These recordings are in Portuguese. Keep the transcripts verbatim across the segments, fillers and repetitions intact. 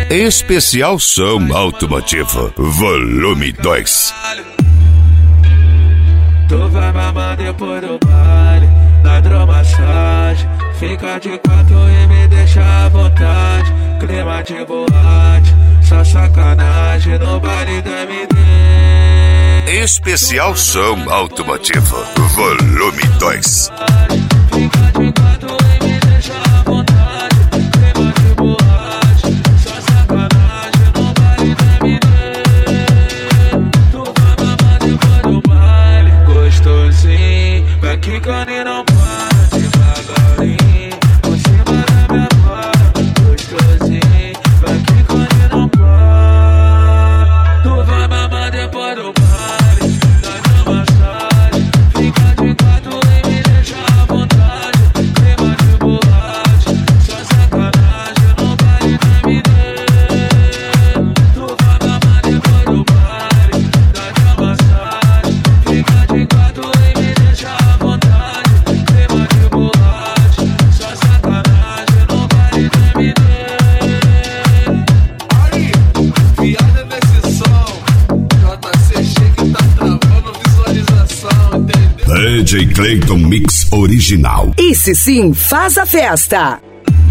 Especial som automotivo, volume dois. Tu vai mamar depois do baile, na hidromassagem. Fica de quatro e me deixa à vontade. Clima de boate, só sacanagem no baile do M D. Especial som automotivo, volume dois. Fica de quatro e me deixa à vontade. Clima de boate, só sacanagem no baile do M D. Tu vai mamar depois do baile, gostosinho, vai quicando e não para, devagarinho, por cima da minha cara, gostosinho, vai quicando e não para. Tu vai mamar depois do baile, na massagem, fica de quatro e me deixa à vontade. Clima de boate, só sacanagem no baile do M D. Tu vai mamar depois do baile, na massagem, fica de quatro e me deixa à vontade. Clima de boate, só sacanagem no baile do M D. Aí, piada nesse som, J C chega e tá travando visualização, entendeu? D J Clayton Mix original. Esse sim faz a festa.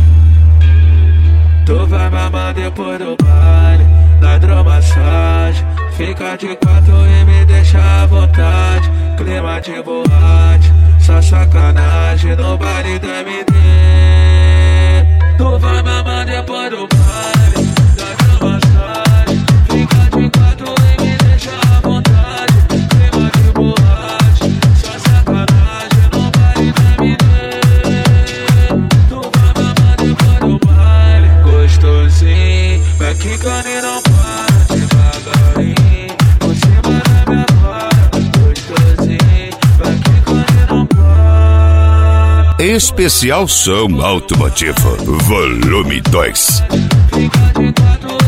Tu vai mamar depois do baile, na hidromassagem. Fica de quatro e me deixa à vontade. Clima de boate, só sacanagem no baile do M D. Tu vai mamar depois do baile, na hidromassagem. Fica de quatro e me deixa à vontade. Clima de boate, só sacanagem no baile do M D. Tu vai mamar depois do baile, gostosinho, vai quicando e não para, devagarinho, por cima da minha cara, gostosinho, vai quicando e não para. Especial som automotivo, volume dois. Fica de quatro